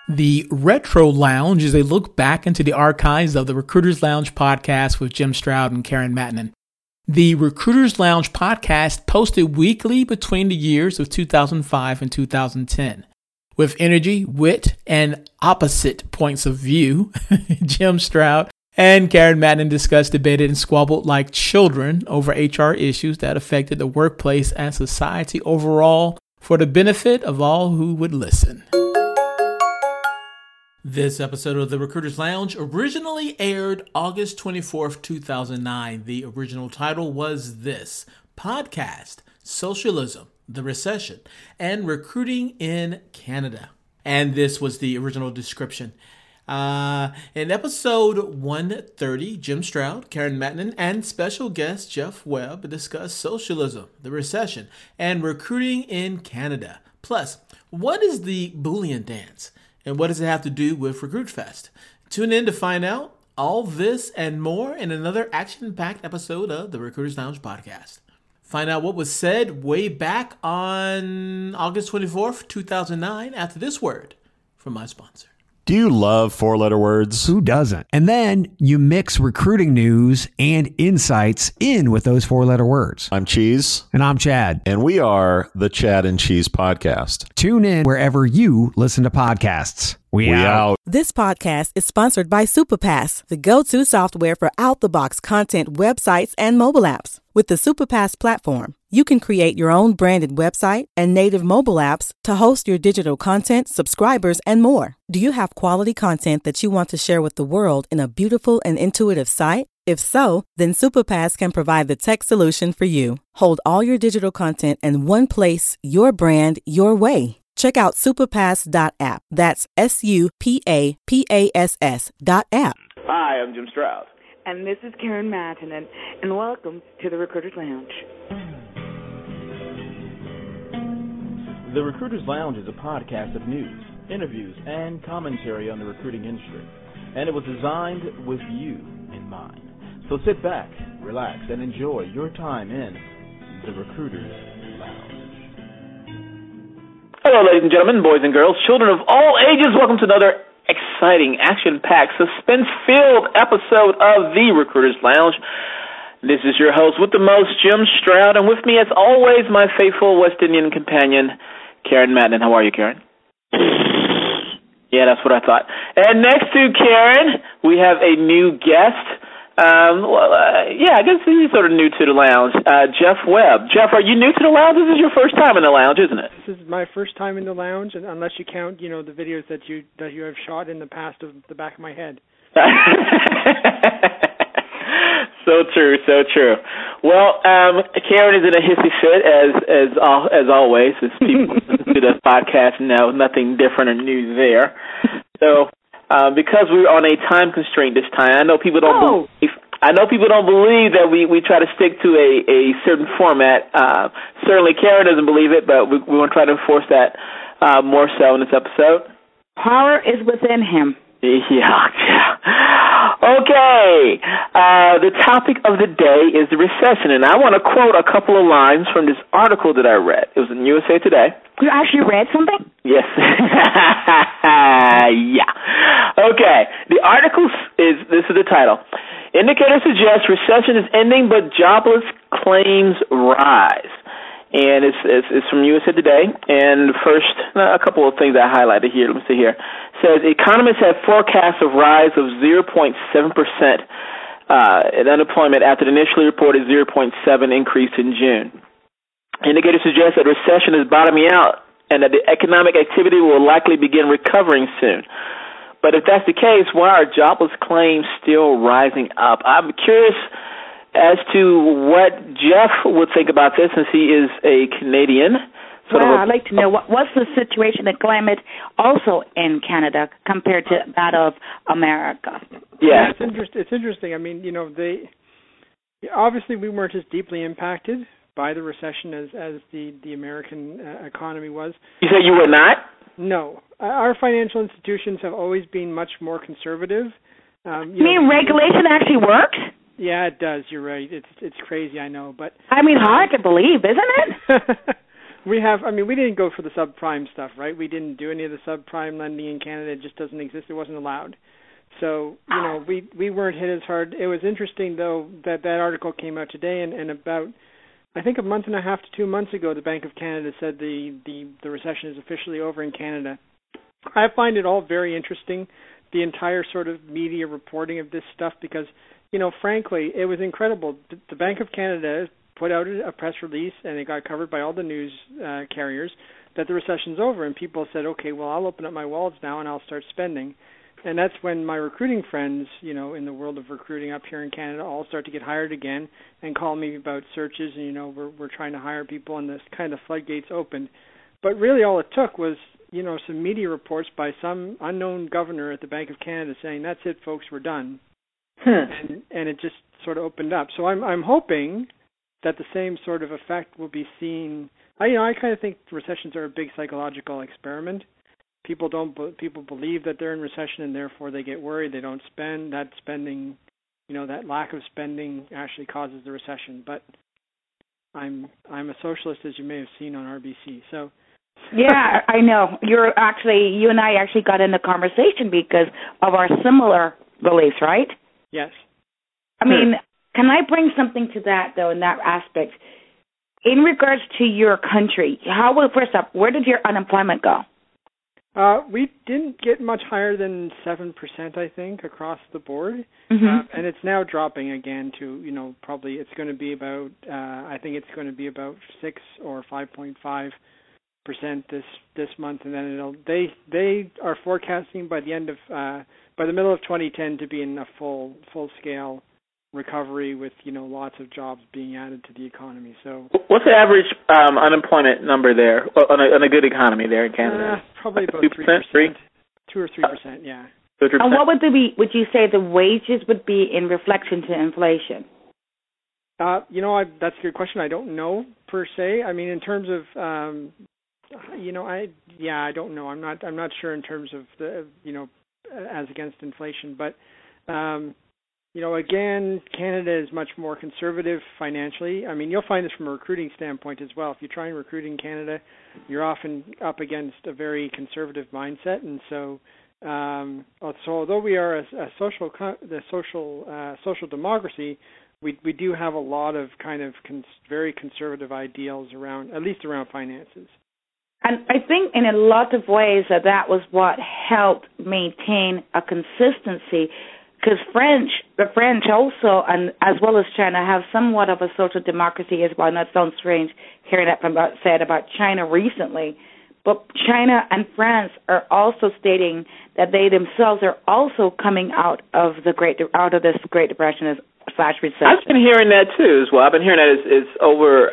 The Retro Lounge is a look back into the archives of the Recruiters Lounge podcast with Jim Stroud and Karen Mattanen. The Recruiters Lounge podcast posted weekly between the years of 2005 and 2010. With energy, wit, and opposite points of view, Jim Stroud and Karen Mattanen discussed, debated, and squabbled like children over HR issues that affected the workplace and society overall for the benefit of all who would listen. This episode of the Recruiters Lounge originally aired August 24th, 2009. The original title was this: Podcast, Socialism, the Recession, and Recruiting in Canada. And this was the original description. In episode 130, Jim Stroud, Karen Mattanen, and special guest Jeff Webb discussed socialism, the recession, and recruiting in Canada. Plus, what is the Boolean dance? And what does it have to do with Recruit Fest? Tune in to find out all this and more in another action-packed episode of the Recruiters Lounge podcast. Find out what was said way back on August 24th, 2009 after this word from my sponsor. Do you love four-letter words? Who doesn't? And then you mix recruiting news and insights in with those four-letter words. I'm Cheese. And I'm Chad. And we are the Chad and Cheese Podcast. Tune in wherever you listen to podcasts. We out. This podcast is sponsored by Superpass, the go-to software for out-the-box content websites and mobile apps. With the Superpass platform, you can create your own branded website and native mobile apps to host your digital content, subscribers, and more. Do you have quality content that you want to share with the world in a beautiful and intuitive site? If so, then Superpass can provide the tech solution for you. Hold all your digital content in one place, your brand, your way. Check out superpass.app. That's SUPAPASS.app. Hi, I'm Jim Stroud. And this is Karen Mattanen, and welcome to the Recruiters Lounge. The Recruiters Lounge is a podcast of news, interviews, and commentary on the recruiting industry, and it was designed with you in mind. So sit back, relax, and enjoy your time in the Recruiters Lounge. Hello, ladies and gentlemen, boys and girls, children of all ages. Welcome to another exciting, action-packed, suspense-filled episode of the Recruiters Lounge. This is your host with the most, Jim Stroud, and with me, as always, my faithful West Indian companion, Karen Mattanen. How are you, Karen? Yeah, that's what I thought. And next to Karen, we have a new guest. I guess he's sort of new to the lounge. Jeff Webb. Jeff, are you new to the lounge? This is your first time in the lounge, isn't it? This is my first time in the lounge, and unless you count, the videos that you have shot in the past of the back of my head. So true, so true. Well, Karen is in a hissy fit as always. As people listen to the podcast know, nothing different or new there. So. Because we're on a time constraint this time, I know people don't believe that we try to stick to a certain format. Certainly Karen doesn't believe it, but we want to try to enforce that more so in this episode. Power is within him. Yeah. Okay. The topic of the day is the recession, and I want to quote a couple of lines from this article that I read. It was in USA Today. You actually read something? Yes. Yeah. Okay. The article this is the title. Indicators suggest recession is ending, but jobless claims rise. And it's from USA Today. And first, a couple of things I highlighted here. Let me see here. It says economists have forecasts of rise of 0.7% in unemployment after the initially reported 0.7 increase in June. Indicators suggest that recession is bottoming out and that the economic activity will likely begin recovering soon. But if that's the case, why are jobless claims still rising up? I'm curious as to what Jeff would think about this, since he is a Canadian. I'd like to know what's the situation and climate also in Canada compared to that of America. Yeah, it's interesting. I mean, obviously we weren't as deeply impacted by the recession as the American economy was. You said you were not? No, our financial institutions have always been much more conservative. You mean regulation actually works? Yeah, it does. You're right. It's crazy, I know, but hard to believe, isn't it? we have. I mean, we didn't go for the subprime stuff, right? We didn't do any of the subprime lending in Canada. It just doesn't exist. It wasn't allowed. So, we weren't hit as hard. It was interesting, though, that article came out today, and about, I think, a month and a half to 2 months ago, the Bank of Canada said the recession is officially over in Canada. I find it all very interesting, the entire sort of media reporting of this stuff, because, frankly, it was incredible. The Bank of Canada put out a press release, and it got covered by all the news carriers, that the recession's over, and people said, okay, well, I'll open up my wallets now and I'll start spending. And that's when my recruiting friends, in the world of recruiting up here in Canada, all start to get hired again and call me about searches, and, we're trying to hire people, and this kind of floodgates opened. But really all it took was, some media reports by some unknown governor at the Bank of Canada saying, that's it, folks, we're done. And it just sort of opened up. So I'm hoping that the same sort of effect will be seen. I kind of think recessions are a big psychological experiment. People believe that they're in recession, and therefore they get worried. They don't spend. That spending, that lack of spending actually causes the recession. But I'm a socialist, as you may have seen on RBC. So. Yeah, I know. You and I actually got in the conversation because of our similar beliefs, right? Yes. I mean, can I bring something to that, though, in that aspect? In regards to your country, first up, where did your unemployment go? We didn't get much higher than 7%, I think, across the board. Mm-hmm. And it's now dropping again to, probably it's going to be about, I think it's going to be about 6 or 5.5% this month, and then they are forecasting by the middle of 2010 to be in a full scale recovery with lots of jobs being added to the economy. So what's the average unemployment number there on a good economy there in Canada? Probably about 2%, 3%, 2 or 3%, yeah. 2%. And what would you say the wages would be in reflection to inflation? That's a good question. I don't know per se. I mean, in terms of I don't know. I'm not sure in terms of the as against inflation, but again, Canada is much more conservative financially. I mean, you'll find this from a recruiting standpoint as well. If you try and recruit in Canada, you're often up against a very conservative mindset, and so although we are a social democracy, we do have a lot of kind of very conservative ideals around finances. And I think in a lot of ways that was what helped maintain a consistency, because the French also, and as well as China, have somewhat of a social democracy as well. And that sounds strange hearing that said about China recently. But China and France are also stating that they themselves are also coming out of this Great Depression / recession. I've been hearing that too as well. I've been hearing that it's over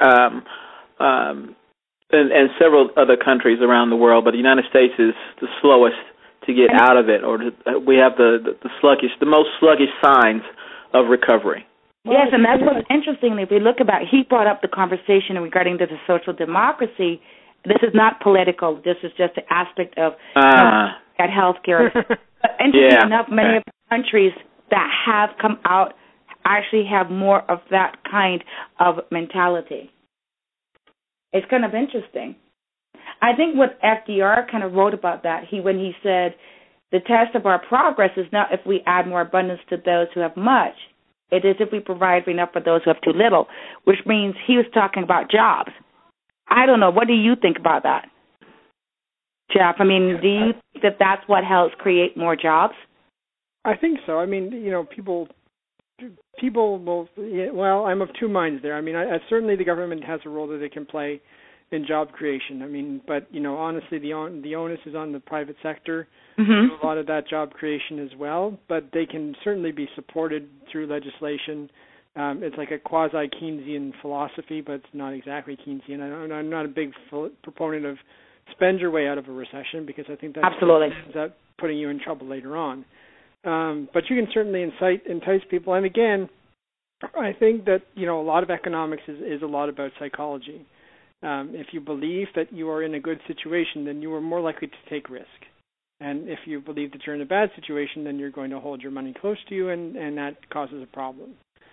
and several other countries around the world, but the United States is the slowest to get out of it, we have the most sluggish signs of recovery. Yes, and that's what's interesting. If we look he brought up the conversation regarding the social democracy. This is not political. This is just the aspect of at healthcare. But interesting enough, many of the countries that have come out actually have more of that kind of mentality. It's kind of interesting. I think what FDR kind of wrote about that, when he said, the test of our progress is not if we add more abundance to those who have much. It is if we provide enough for those who have too little, which means he was talking about jobs. I don't know. What do you think about that, Jeff? I mean, do you think that's what helps create more jobs? I think so. I mean, people will. Well, I'm of two minds there. I mean, certainly the government has a role that it can play in job creation. I mean, but honestly, the onus is on the private sector to do a lot of that job creation as well. But they can certainly be supported through legislation. It's like a quasi-Keynesian philosophy, but it's not exactly Keynesian. I'm not a big proponent of spend your way out of a recession, because I think that ends up putting you in trouble later on. But you can certainly entice people. And again, I think that a lot of economics is a lot about psychology. If you believe that you are in a good situation, then you are more likely to take risk. And if you believe that you're in a bad situation, then you're going to hold your money close to you, and that causes a problem.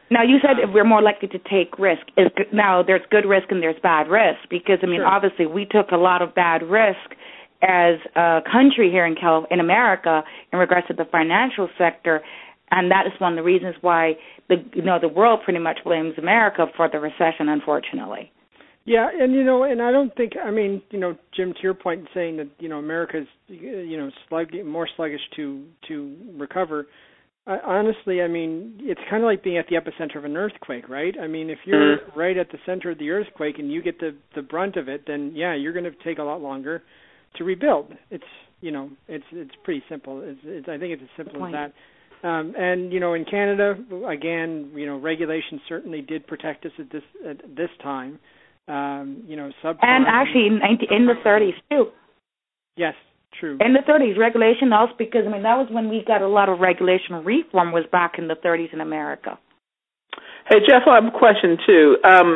Now, you said we're more likely to take risk. Now, there's good risk and there's bad risk because, I mean, obviously we took a lot of bad risk as a country here in America in regards to the financial sector, and that is one of the reasons why the world pretty much blames America for the recession, unfortunately. Yeah, and I don't think, Jim, to your point, saying that America's more sluggish to recover. Honestly, it's kind of like being at the epicenter of an earthquake, right? I mean, if you're right at the center of the earthquake and you get the brunt of it, then you're going to take a lot longer to rebuild. It's pretty simple. I think it's as simple as that. And in Canada, again, regulation certainly did protect us at this time. Subprime. And actually, in the 30s too. Yes. True. In the 30s, regulation also, because, that was when we got a lot of regulation reform, was back in the 30s in America. Hey, Jeff, I have a question, too.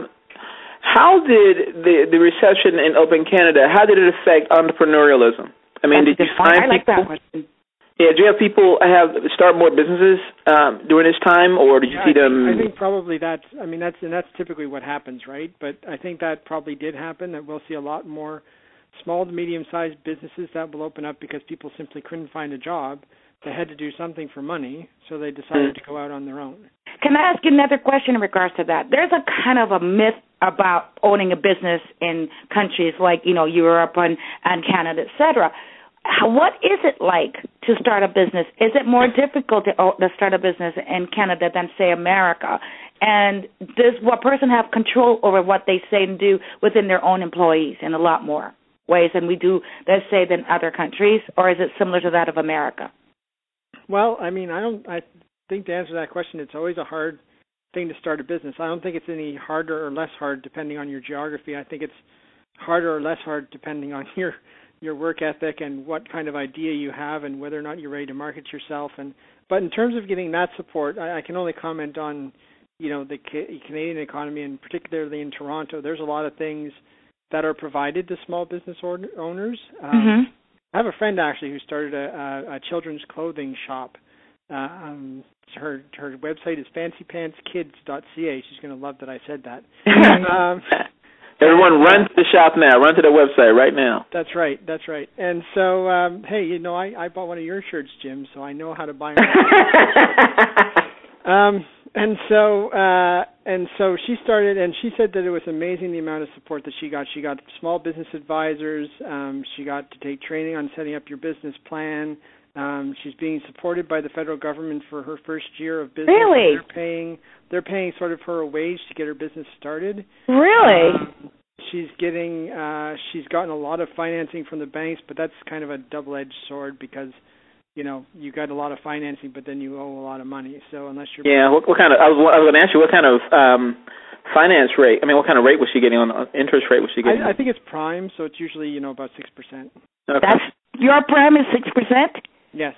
How did the recession in Open Canada, how did it affect entrepreneurialism? Did you find I like that question. Yeah, do you have people start more businesses during this time, or did you see them? I think probably that's typically what happens, right? But I think that probably did happen, that we'll see a lot more small to medium-sized businesses that will open up because people simply couldn't find a job. They had to do something for money, so they decided to go out on their own. Can I ask you another question in regards to that? There's a kind of a myth about owning a business in countries like, Europe and Canada, et cetera. What is it like to start a business? Is it more difficult to start a business in Canada than, say, America? And does one person have control over what they say and do within their own employees in a lot more ways than we do, let's say, than other countries, or is it similar to that of America? Well, I think to answer that question, it's always a hard thing to start a business. I don't think it's any harder or less hard depending on your geography. I think it's harder or less hard depending on your work ethic and what kind of idea you have and whether or not you're ready to market yourself. But in terms of getting that support, I can only comment on, the Canadian economy, and particularly in Toronto. There's a lot of things that are provided to small business owners. I have a friend actually who started a children's clothing shop. Her website is fancypantskids.ca. She's going to love that I said that. Everyone run to the shop now. Run to the website right now. That's right. And so, I bought one of your shirts, Jim, so I know how to buy them. And so she started, and she said that it was amazing the amount of support that she got. She got small business advisors. She got to take training on setting up your business plan. She's being supported by the federal government for her first year of business. Really? They're paying sort of her a wage to get her business started. Really? She's gotten a lot of financing from the banks, but that's kind of a double-edged sword because you got a lot of financing, but then you owe a lot of money. So unless you're what kind of? I was going to ask you what kind of finance rate. What kind of rate was she getting on interest rate? Was she getting? I think it's prime, so it's usually about 6%. Okay. That's your prime is 6%. Yes.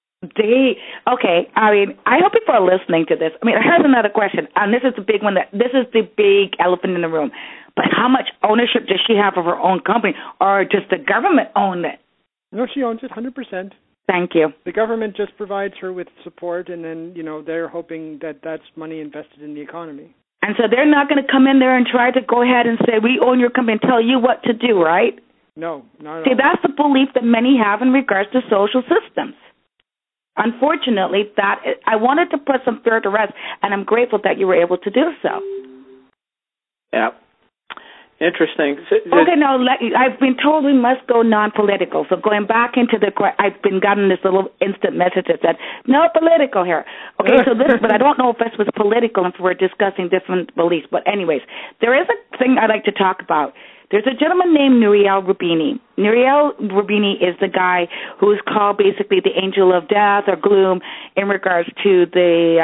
Okay. I hope people are listening to this. Here's another question, and this is the big one. This is the big elephant in the room. But how much ownership does she have of her own company, or does the government own it? No, she owns it 100%. Thank you. The government just provides her with support, and then, they're hoping that that's money invested in the economy. And so they're not going to come in there and try to go ahead and say, we own your company and tell you what to do, right? No, not at all. See, that's the belief that many have in regards to social systems. Unfortunately, I wanted to put some fear to rest, and I'm grateful that you were able to do so. Yeah. Interesting. Okay, now I've been told we must go non-political. So going back into I've been gotten this little instant message that said no political here. Okay, so but I don't know if this was political if we're discussing different beliefs. But anyways, there is a thing I'd like to talk about. There's a gentleman named Nouriel Roubini. Nouriel Roubini is the guy who is called basically the angel of death or gloom in regards to the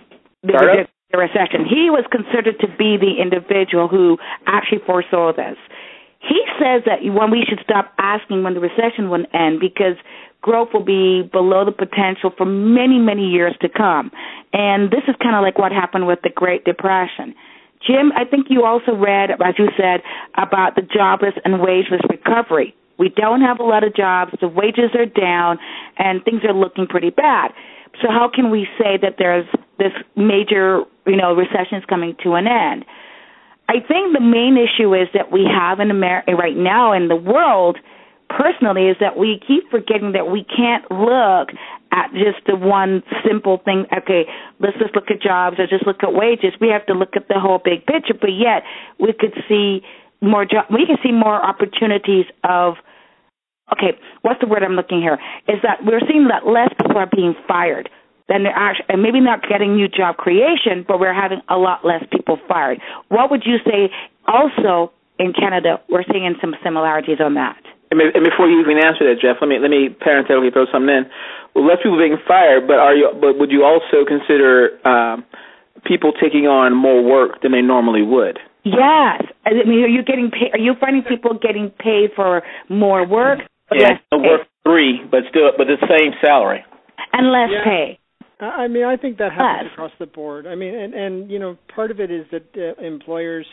recession. He was considered to be the individual who actually foresaw this. He says that we should stop asking when the recession will end because growth will be below the potential for many, many years to come. And this is kind of like what happened with the Great Depression. Jim, I think you also read, as you said, about the jobless and wageless recovery. We don't have a lot of jobs, the wages are down, and things are looking pretty bad. So how can we say that there's this major, recession is coming to an end. I think the main issue is that we have in America right now in the world, personally, is that we keep forgetting that we can't look at just the one simple thing. Okay, let's just look at jobs or just look at wages. We have to look at the whole big picture. But yet, we could see more we can see more opportunities of. Okay, what's the word I'm looking here? Is that we're seeing that less people are being fired than they're actually, and maybe not getting new job creation, but we're having a lot less people fired. What would you say? Also, in Canada, we're seeing some similarities on that. And before you even answer that, Jeff, let me parenthetically throw something in. Well, less people being fired, but would you also consider people taking on more work than they normally would? Yes. I mean, are you getting paid? Are you finding people getting paid for more work? Yes, work 3, but the same salary and less pay. I mean, I think that happens across the board. I mean, and part of it is that employers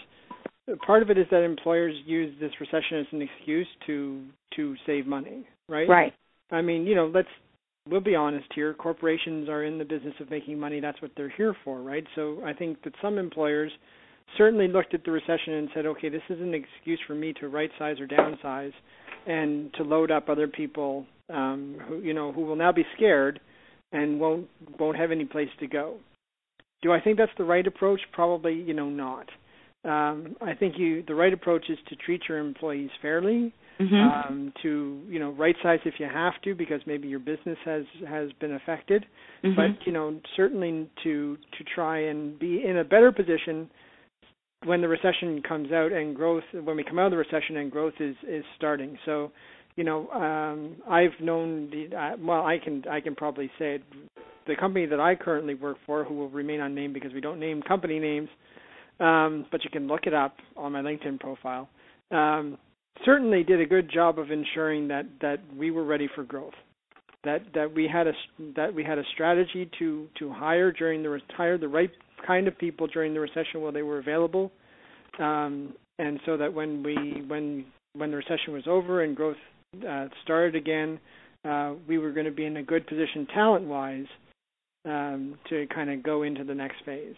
use this recession as an excuse to save money, right? Right. I mean, we'll be honest here. Corporations are in the business of making money. That's what they're here for, right? So I think that some employers certainly looked at the recession and said, okay, this is an excuse for me to right size or downsize and to load up other people who will now be scared and won't have any place to go. Do I think that's the right approach? Probably, not. I think the right approach is to treat your employees fairly, to right size if you have to because maybe your business has been affected, but certainly to try and be in a better position when the recession comes out and growth, when we come out of the recession and growth is starting. So, I've known I can probably say it, the company that I currently work for, who will remain unnamed because we don't name company names, but you can look it up on my LinkedIn profile, certainly did a good job of ensuring that we were ready for growth, that we had a strategy to hire the right kind of people during the recession while they were available, and so that when the recession was over and growth started again, we were going to be in a good position talent-wise to kind of go into the next phase.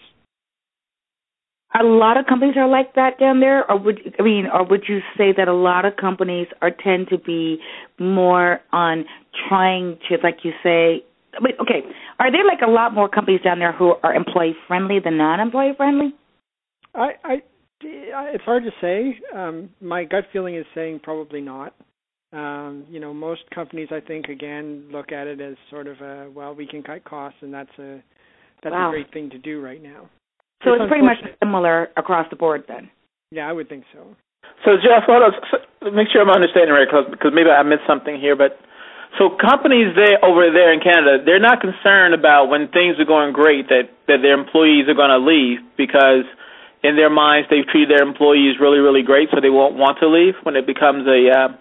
A lot of companies are like that down there, or would you say that a lot of companies tend to be more on trying to, like you say, okay, are there like a lot more companies down there who are employee friendly than non-employee friendly? It's hard to say. My gut feeling is saying probably not. Most companies, I think, again, look at it as sort of we can cut costs, and that's a great thing to do right now. So it's pretty much similar across the board then? Yeah, I would think so. So, Jeff, make sure I'm understanding right, because maybe I missed something here, but so companies over there in Canada, they're not concerned about when things are going great that their employees are going to leave because in their minds they've treated their employees really, really great, so they won't want to leave when it becomes a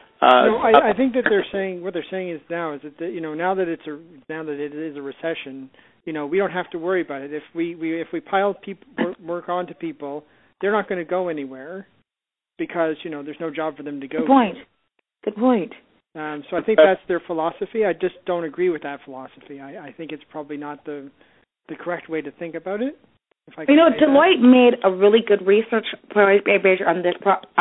I think that what they're saying is now that now that it is a recession, we don't have to worry about it. If we pile work onto people, they're not going to go anywhere because there's no job for them to go. Good point. So I think that's their philosophy. I just don't agree with that philosophy. I think it's probably not the correct way to think about it. Deloitte made a really good research on this.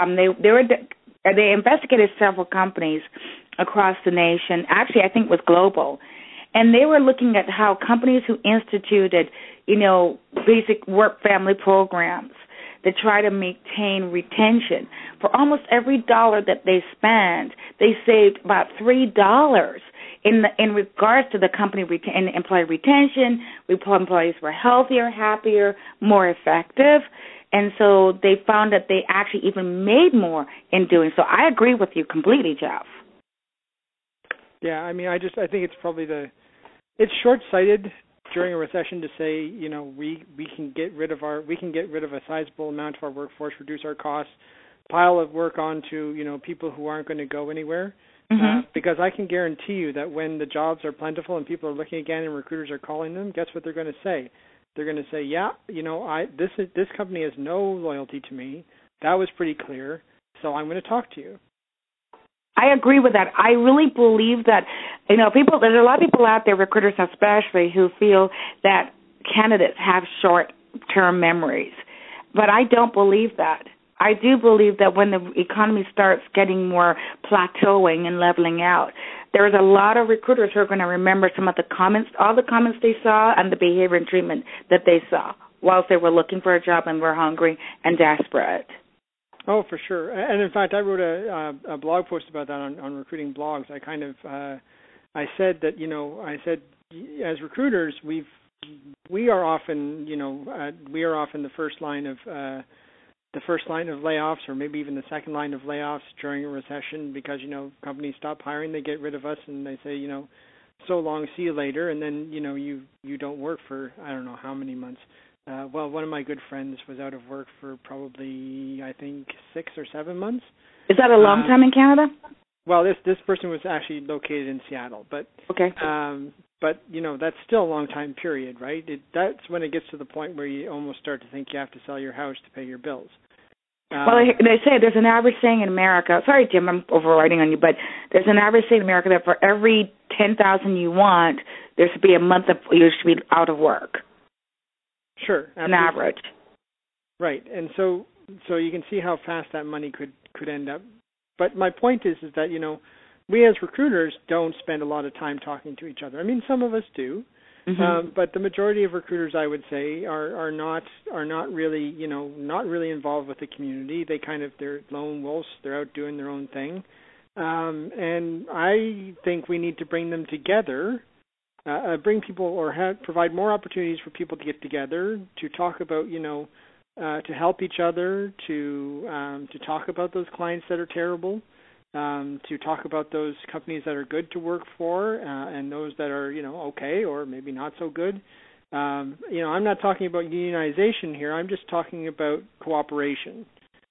They investigated several companies across the nation. Actually, I think it was global. And they were looking at how companies who instituted, basic work family programs that try to maintain retention, for almost every dollar that they spent, they saved about $3 in regards to the company employee retention. Employees were healthier, happier, more effective. And so they found that they actually even made more in doing so. I agree with you completely, Jeff. Yeah, I mean, I think it's probably it's short-sighted during a recession to say, we can get rid of a sizable amount of our workforce, reduce our costs, pile of work onto people who aren't going to go anywhere. Because I can guarantee you that when the jobs are plentiful and people are looking again and recruiters are calling them, guess what they're going to say? They're going to say, yeah, this company has no loyalty to me. That was pretty clear, so I'm going to talk to you. I agree with that. I really believe that, there's a lot of people out there, recruiters especially, who feel that candidates have short-term memories. But I don't believe that. I do believe that when the economy starts getting more plateauing and leveling out, there's a lot of recruiters who are going to remember some of the comments, all the comments they saw and the behavior and treatment that they saw whilst they were looking for a job and were hungry and desperate. Oh, for sure. And in fact, I wrote a blog post about that on Recruiting Blogs. I kind of I said that, as recruiters, we are often the first line of layoffs, or maybe even the second line of layoffs during a recession, because companies stop hiring, they get rid of us, and they say so long, see you later, and then you don't work for I don't know how many months. Well, one of my good friends was out of work for probably, I think, 6 or 7 months. Is that a long time in Canada? Well, this person was actually located in Seattle, but okay. But that's still a long time period, right? That's when it gets to the point where you almost start to think you have to sell your house to pay your bills. Well, they say there's an average saying in America. Sorry, Jim, I'm overriding on you, but there's an average saying in America that for every 10,000 you want, there should be a month of you should be out of work. Sure, absolutely. An average. Right, and so you can see how fast that money could end up. But my point is that we as recruiters don't spend a lot of time talking to each other. I mean, some of us do, but the majority of recruiters, I would say, are not really not really involved with the community. They're lone wolves. They're out doing their own thing, and I think we need to bring them together. Bring people or provide more opportunities for people to get together, to talk about, to help each other, to talk about those clients that are terrible, to talk about those companies that are good to work for, and those that are, okay or maybe not so good. I'm not talking about unionization here. I'm just talking about cooperation.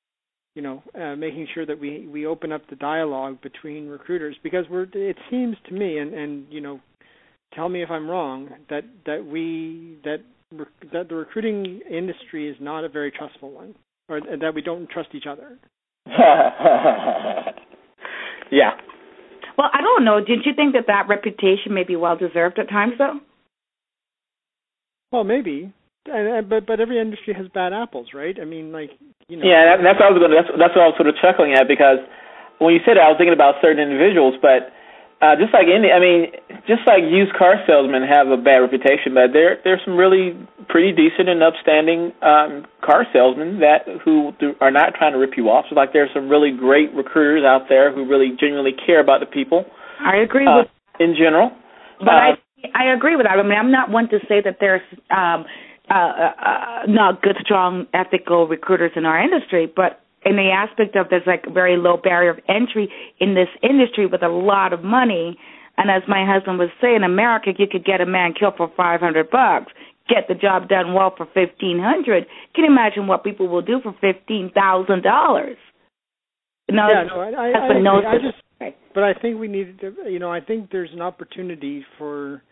Making sure that we open up the dialogue between recruiters, because it seems to me, and tell me if I'm wrong, that the recruiting industry is not a very trustful one, or that we don't trust each other. Yeah. Well, I don't know. Did you think that reputation may be well deserved at times, though? Well, maybe, but every industry has bad apples, right? I mean, Yeah, that's what I was that's what I was sort of chuckling at, because when you said it, I was thinking about certain individuals, but. Just like used car salesmen have a bad reputation, but there's some really pretty decent and upstanding car salesmen who are not trying to rip you off. So there's some really great recruiters out there who really genuinely care about the people. I agree with in general. But I agree with that. I mean, I'm not one to say that there's not good, strong, ethical recruiters in our industry, but in the aspect of there's very low barrier of entry in this industry with a lot of money, and as my husband was saying, in America you could get a man killed for $500, get the job done well for $1,500. Can you imagine what people will do for $15,000? But I think we need to. I think there's an opportunity for.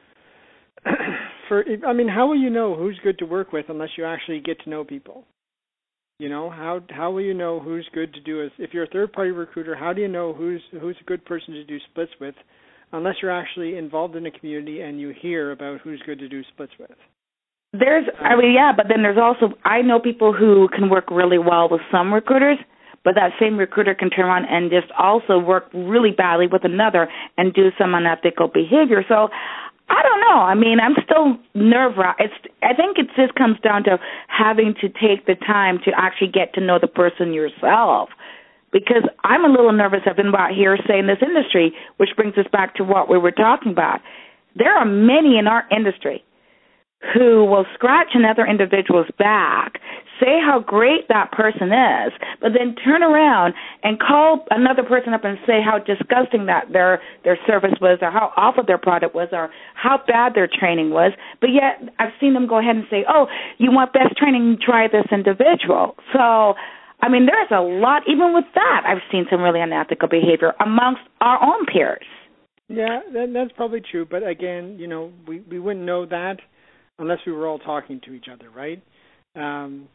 I mean, how will you know who's good to work with unless you actually get to know people? How will you know who's good to do if you're a third-party recruiter? How do you know who's a good person to do splits with, unless you're actually involved in a community and you hear about who's good to do splits with? But then there's also, I know people who can work really well with some recruiters, but that same recruiter can turn around and just also work really badly with another and do some unethical behavior. So I don't know. I mean, I'm still nerve-wracked. I think it just comes down to having to take the time to actually get to know the person yourself. Because I'm a little nervous. I've been about hearsay in this industry, which brings us back to what we were talking about. There are many in our industry who will scratch another individual's back, say how great that person is, but then turn around and call another person up and say how disgusting that their service was, or how awful their product was, or how bad their training was. But yet I've seen them go ahead and say, oh, you want best training, try this individual. So, I mean, there's a lot, even with that, I've seen some really unethical behavior amongst our own peers. Yeah, that's probably true. But again, we wouldn't know that unless we were all talking to each other, right?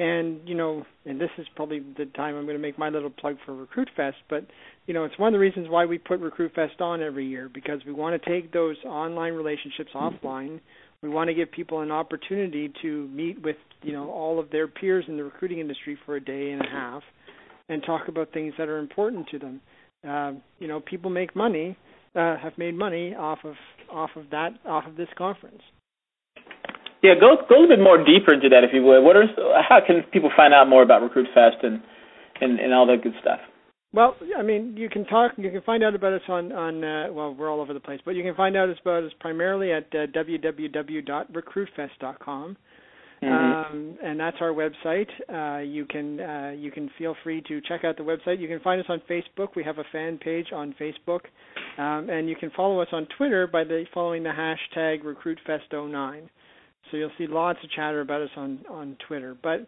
And, and this is probably the time I'm going to make my little plug for Recruit Fest, but, it's one of the reasons why we put Recruit Fest on every year, because we want to take those online relationships offline. We want to give people an opportunity to meet with, all of their peers in the recruiting industry for a day and a half and talk about things that are important to them. People make money, have made money off of this conference. Yeah, go a little bit more deeper into that, if you would. How can people find out more about Recruit Fest and all that good stuff? Well, you can find out about us on we're all over the place, but you can find out about us primarily at www.recruitfest.com. Mm-hmm. And that's our website. You can feel free to check out the website. You can find us on Facebook. We have a fan page on Facebook, and you can follow us on Twitter by following the hashtag RecruitFest09. So you'll see lots of chatter about us on Twitter. But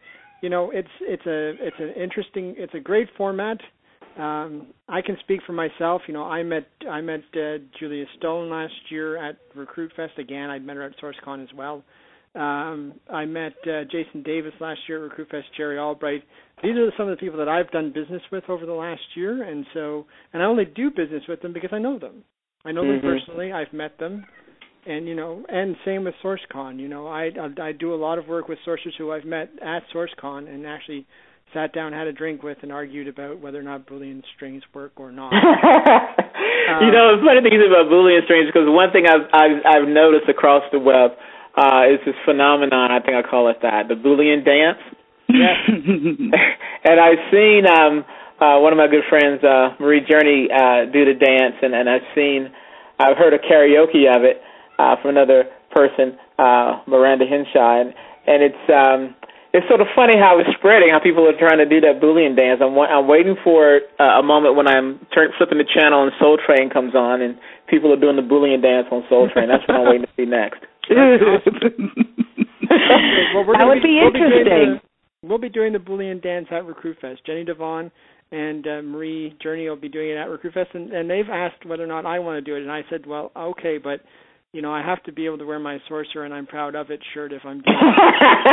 it's a great format. I can speak for myself. I met Julia Stone last year at Recruit Fest. Again, I met her at SourceCon as well. I met Jason Davis last year at Recruit Fest, Jerry Albright. These are some of the people that I've done business with over the last year, and I only do business with them because I know them. I know them personally. I've met them, and and same with SourceCon. I do a lot of work with sourcers who I've met at SourceCon and actually sat down, had a drink with, and argued about whether or not Boolean strings work or not. The funny thing is about Boolean strings, because one thing I've noticed across the web is this phenomenon, I think I call it that, the Boolean dance. Yeah. And I've seen one of my good friends, Marie Journey, do the dance, and I've heard a karaoke of it from another person, Miranda Henshaw, and it's sort of funny how it's spreading, how people are trying to do that Boolean dance. I'm waiting for a moment when I'm flipping the channel and Soul Train comes on and people are doing the Boolean dance on Soul Train. That's what I'm waiting to see next. That would be interesting. We'll be doing the Boolean dance at Recruit Fest. Jenny Devon and Marie Journey will be doing it at Recruit Fest, and they've asked whether or not I want to do it, and I said, well, okay, but I have to be able to wear my Sorcerer and I'm proud of it shirt if I'm doing it.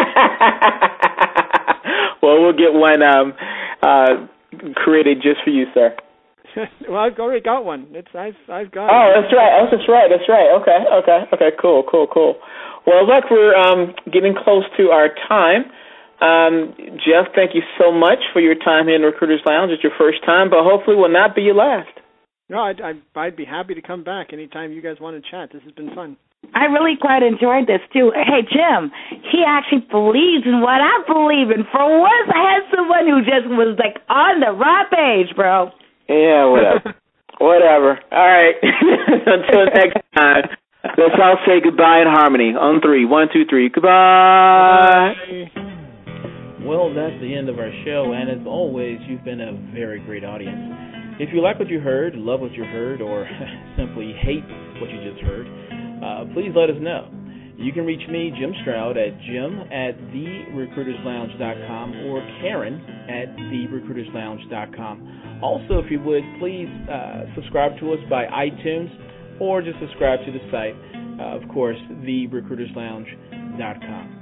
Well, we'll get one created just for you, sir. Well, I've already got one. I've got. Oh, that's right. That's right. Okay. Cool. Well, look, we're getting close to our time. Jeff, thank you so much for your time here in Recruiters Lounge. It's your first time, but hopefully will not be your last. No, I'd be happy to come back anytime you guys want to chat. This has been fun. I really quite enjoyed this, too. Hey, Jim, he actually believes in what I believe in. For once, I had someone who just was, on the right page, bro. Yeah, whatever. All right. Until next time, let's all say goodbye in harmony. On 3. 1, 2, 3. Goodbye. Well, that's the end of our show, and as always, you've been a very great audience. If you like what you heard, love what you heard, or simply hate what you just heard, please let us know. You can reach me, Jim Stroud, at jim@therecruiterslounge.com or Karen at therecruiterslounge.com. Also, if you would, please subscribe to us by iTunes or just subscribe to the site, of course, therecruiterslounge.com.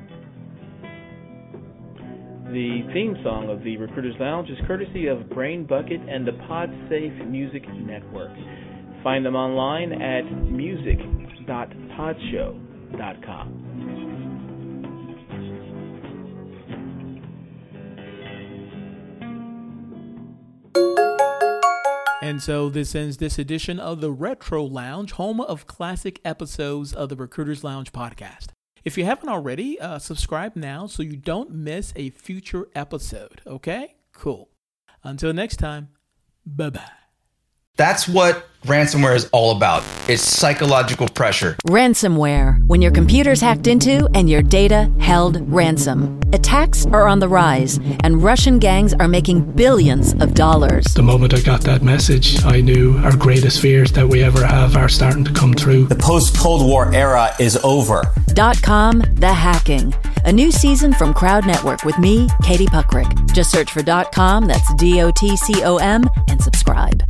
The theme song of the Recruiters Lounge is courtesy of Brain Bucket and the PodSafe Music Network. Find them online at music.podshow.com. And so this ends this edition of the Retro Lounge, home of classic episodes of the Recruiters Lounge podcast. If you haven't already, subscribe now so you don't miss a future episode. Okay? Cool. Until next time, bye-bye. That's what ransomware is all about. It's psychological pressure. Ransomware, when your computer's hacked into and your data held ransom. Attacks are on the rise, and Russian gangs are making billions of dollars. The moment I got that message, I knew our greatest fears that we ever have are starting to come true. The post-Cold War era is over. .com, The Hacking. A new season from Crowd Network with me, Katie Puckrick. Just search for .com, that's DOTCOM, and subscribe.